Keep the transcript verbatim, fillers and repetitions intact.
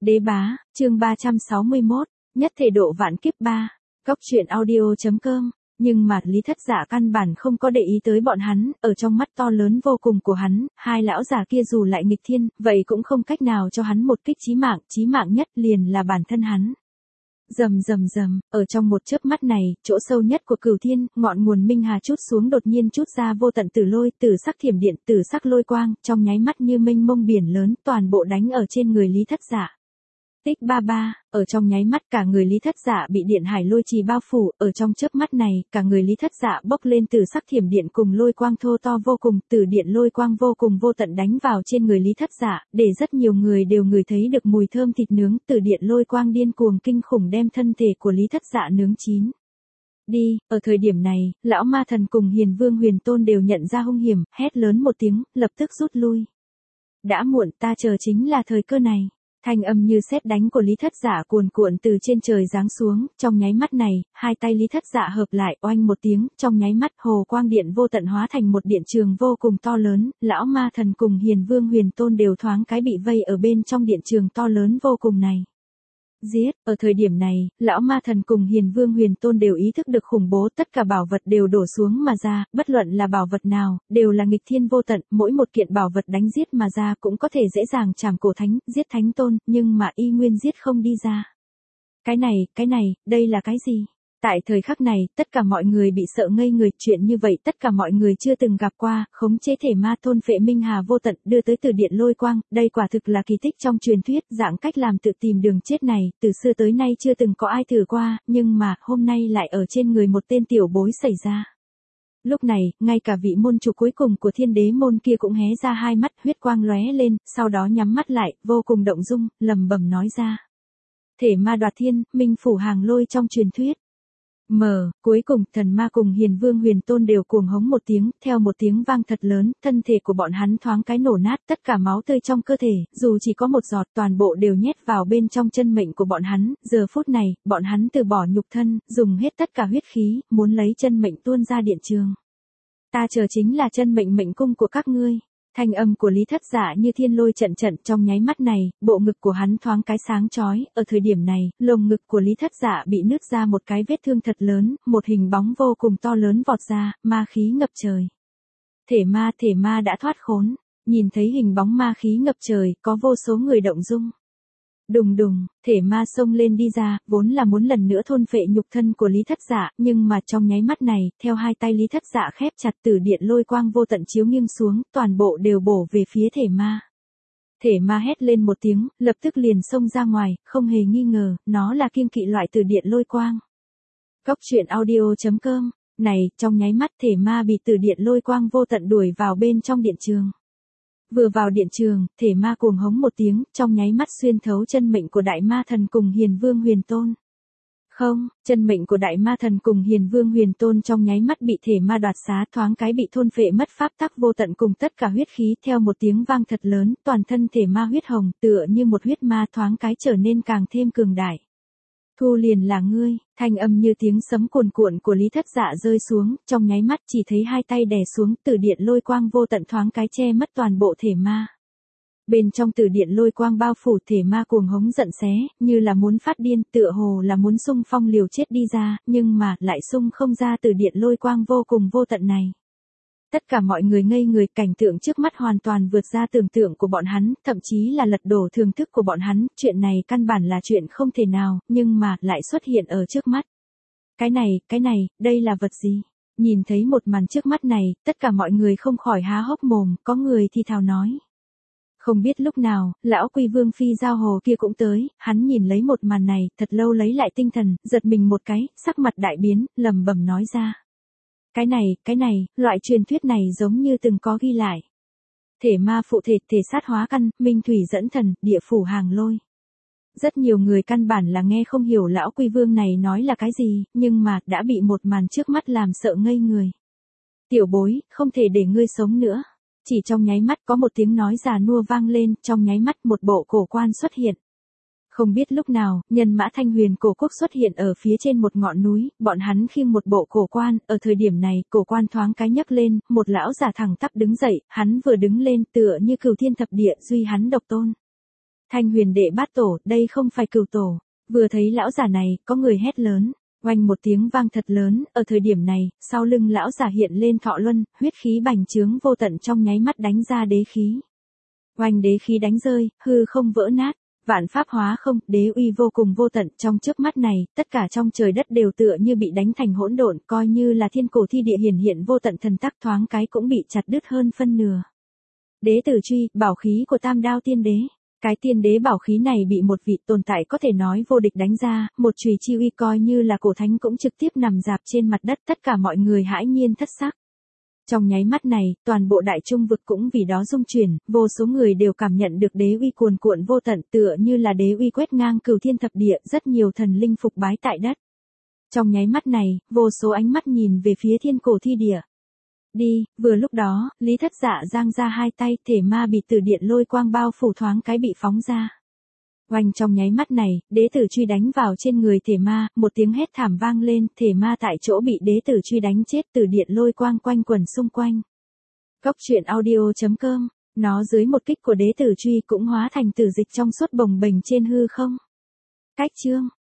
Đế bá, chương ba trăm sáu mươi mốt, nhất thể độ vạn kiếp ba, góc truyện audio.com, nhưng mà Lý Thất Dạ căn bản không có để ý tới bọn hắn, ở trong mắt to lớn vô cùng của hắn, hai lão già kia dù lại nghịch thiên, vậy cũng không cách nào cho hắn một kích chí mạng, chí mạng nhất liền là bản thân hắn. Rầm rầm rầm, ở trong một chớp mắt này, chỗ sâu nhất của Cửu Thiên, ngọn nguồn minh hà chút xuống đột nhiên chút ra vô tận tử lôi, tử sắc thiểm điện, tử sắc lôi quang, trong nháy mắt như mênh mông biển lớn, toàn bộ đánh ở trên người Lý Thất Dạ. Tích ba ba, ở trong nháy mắt cả người Lý Thất Dạ bị điện hải lôi trì bao phủ, ở trong chớp mắt này, cả người Lý Thất Dạ bốc lên từ sắc thiểm điện cùng lôi quang thô to vô cùng, từ điện lôi quang vô cùng vô tận đánh vào trên người Lý Thất Dạ, để rất nhiều người đều ngửi thấy được mùi thơm thịt nướng, từ điện lôi quang điên cuồng kinh khủng đem thân thể của Lý Thất Dạ nướng chín. Đi, ở thời điểm này, lão ma thần cùng Hiền Vương Huyền Tôn đều nhận ra hung hiểm, hét lớn một tiếng, lập tức rút lui. Đã muộn, ta chờ chính là thời cơ này. Thanh âm như sét đánh của Lý Thất Dạ cuồn cuộn từ trên trời giáng xuống, trong nháy mắt này, hai tay Lý Thất Dạ hợp lại, oanh một tiếng, trong nháy mắt hồ quang điện vô tận hóa thành một điện trường vô cùng to lớn, lão ma thần cùng Hiền Vương Huyền Tôn đều thoáng cái bị vây ở bên trong điện trường to lớn vô cùng này. Giết, ở thời điểm này, lão ma thần cùng Hiền Vương Huyền Tôn đều ý thức được khủng bố, tất cả bảo vật đều đổ xuống mà ra, bất luận là bảo vật nào, đều là nghịch thiên vô tận, mỗi một kiện bảo vật đánh giết mà ra cũng có thể dễ dàng trảm cổ thánh, giết thánh tôn, nhưng mà y nguyên giết không đi ra. Cái này, cái này, đây là cái gì? Tại thời khắc này, tất cả mọi người bị sợ ngây người, chuyện như vậy tất cả mọi người chưa từng gặp qua, khống chế thể ma thôn phệ minh hà vô tận, đưa tới từ điện lôi quang, đây quả thực là kỳ tích trong truyền thuyết, dạng cách làm tự tìm đường chết này, từ xưa tới nay chưa từng có ai thử qua, nhưng mà, hôm nay lại ở trên người một tên tiểu bối xảy ra. Lúc này, ngay cả vị môn chủ cuối cùng của thiên đế môn kia cũng hé ra hai mắt, huyết quang lóe lên, sau đó nhắm mắt lại, vô cùng động dung, lầm bầm nói ra. Thể ma đoạt thiên, minh phủ hàng lôi trong truyền thuyết. Mở, cuối cùng, thần ma cùng Hiền Vương Huyền Tôn đều cuồng hống một tiếng, theo một tiếng vang thật lớn, thân thể của bọn hắn thoáng cái nổ nát, tất cả máu tươi trong cơ thể, dù chỉ có một giọt toàn bộ đều nhét vào bên trong chân mệnh của bọn hắn, giờ phút này, bọn hắn từ bỏ nhục thân, dùng hết tất cả huyết khí, muốn lấy chân mệnh tuôn ra điện trường. Ta chờ chính là chân mệnh mệnh cung của các ngươi. Thanh âm của Lý Thất Dạ như thiên lôi trận trận, trong nháy mắt này, bộ ngực của hắn thoáng cái sáng chói, ở thời điểm này, lồng ngực của Lý Thất Dạ bị nứt ra một cái vết thương thật lớn, một hình bóng vô cùng to lớn vọt ra, ma khí ngập trời. Thể ma, thể ma đã thoát khốn, nhìn thấy hình bóng ma khí ngập trời, có vô số người động dung. Đùng đùng, thể ma xông lên đi ra, vốn là muốn lần nữa thôn phệ nhục thân của Lý Thất Dạ, nhưng mà trong nháy mắt này, theo hai tay Lý Thất Dạ khép chặt tử điện lôi quang vô tận chiếu nghiêng xuống, toàn bộ đều bổ về phía thể ma. Thể ma hét lên một tiếng, lập tức liền xông ra ngoài, không hề nghi ngờ, nó là kiêng kỵ loại tử điện lôi quang. Góc truyện audio.com, này, trong nháy mắt thể ma bị tử điện lôi quang vô tận đuổi vào bên trong điện trường. Vừa vào điện trường, thể ma cuồng hống một tiếng, trong nháy mắt xuyên thấu chân mệnh của đại ma thần cùng Hiền Vương Huyền Tôn. Không, chân mệnh của đại ma thần cùng Hiền Vương Huyền Tôn trong nháy mắt bị thể ma đoạt xá, thoáng cái bị thôn phệ mất pháp tắc vô tận cùng tất cả huyết khí, theo một tiếng vang thật lớn, toàn thân thể ma huyết hồng, tựa như một huyết ma thoáng cái trở nên càng thêm cường đại. Thu liền là ngươi, thanh âm như tiếng sấm cuồn cuộn của Lý Thất Dạ rơi xuống, trong nháy mắt chỉ thấy hai tay đè xuống, tử điện lôi quang vô tận thoáng cái che mất toàn bộ thể ma. Bên trong tử điện lôi quang bao phủ, thể ma cuồng hống giận xé, như là muốn phát điên, tựa hồ là muốn xung phong liều chết đi ra, nhưng mà, lại xung không ra tử điện lôi quang vô cùng vô tận này. Tất cả mọi người ngây người, cảnh tượng trước mắt hoàn toàn vượt ra tưởng tượng của bọn hắn, thậm chí là lật đổ thường thức của bọn hắn, chuyện này căn bản là chuyện không thể nào, nhưng mà, lại xuất hiện ở trước mắt. Cái này, cái này, đây là vật gì? Nhìn thấy một màn trước mắt này, tất cả mọi người không khỏi há hốc mồm, có người thì thào nói. Không biết lúc nào, lão Quy Vương Phi Giao Hồ kia cũng tới, hắn nhìn lấy một màn này, thật lâu lấy lại tinh thần, giật mình một cái, sắc mặt đại biến, lầm bầm nói ra. Cái này, cái này, loại truyền thuyết này giống như từng có ghi lại. Thể ma phụ thể, thể sát hóa căn, minh thủy dẫn thần, địa phủ hàng lôi. Rất nhiều người căn bản là nghe không hiểu lão Quy Vương này nói là cái gì, nhưng mà, đã bị một màn trước mắt làm sợ ngây người. Tiểu bối, không thể để ngươi sống nữa. Chỉ trong nháy mắt có một tiếng nói già nua vang lên, trong nháy mắt một bộ cổ quan xuất hiện. Không biết lúc nào, nhân mã Thanh Huyền cổ quốc xuất hiện ở phía trên một ngọn núi, bọn hắn khiêng một bộ cổ quan, ở thời điểm này, cổ quan thoáng cái nhấc lên, một lão già thẳng tắp đứng dậy, hắn vừa đứng lên tựa như cửu thiên thập địa duy hắn độc tôn. Thanh huyền đệ bát tổ, đây không phải cửu tổ. Vừa thấy lão giả này, có người hét lớn. Oanh một tiếng vang thật lớn, ở thời điểm này, sau lưng lão giả hiện lên thọ luân, huyết khí bành trướng vô tận trong nháy mắt đánh ra đế khí. Oanh đế khí đánh rơi, hư không vỡ nát, vạn pháp hóa không, đế uy vô cùng vô tận, trong trước mắt này, tất cả trong trời đất đều tựa như bị đánh thành hỗn độn, coi như là thiên cổ thi địa hiển hiện vô tận thần tắc thoáng cái cũng bị chặt đứt hơn phân nửa. Đế tử truy, bảo khí của Tam Đao Tiên Đế. Cái tiên đế bảo khí này bị một vị tồn tại có thể nói vô địch đánh ra, một chùy chi uy coi như là cổ thánh cũng trực tiếp nằm dạp trên mặt đất, tất cả mọi người hãi nhiên thất sắc. Trong nháy mắt này, toàn bộ đại trung vực cũng vì đó rung chuyển, vô số người đều cảm nhận được đế uy cuồn cuộn vô tận tựa như là đế uy quét ngang cửu thiên thập địa, rất nhiều thần linh phục bái tại đất. Trong nháy mắt này, vô số ánh mắt nhìn về phía thiên cổ thi địa. Đi, vừa lúc đó, Lý Thất Dạ giang ra hai tay, thể ma bị từ điện lôi quang bao phủ thoáng cái bị phóng ra. Oanh trong nháy mắt này, đế tử truy đánh vào trên người thể ma, một tiếng hét thảm vang lên, thể ma tại chỗ bị đế tử truy đánh chết, từ điện lôi quang quanh quần xung quanh. Góc truyện audio chấm com, nó dưới một kích của đế tử truy cũng hóa thành tử dịch trong suốt bồng bềnh trên hư không. Cách chương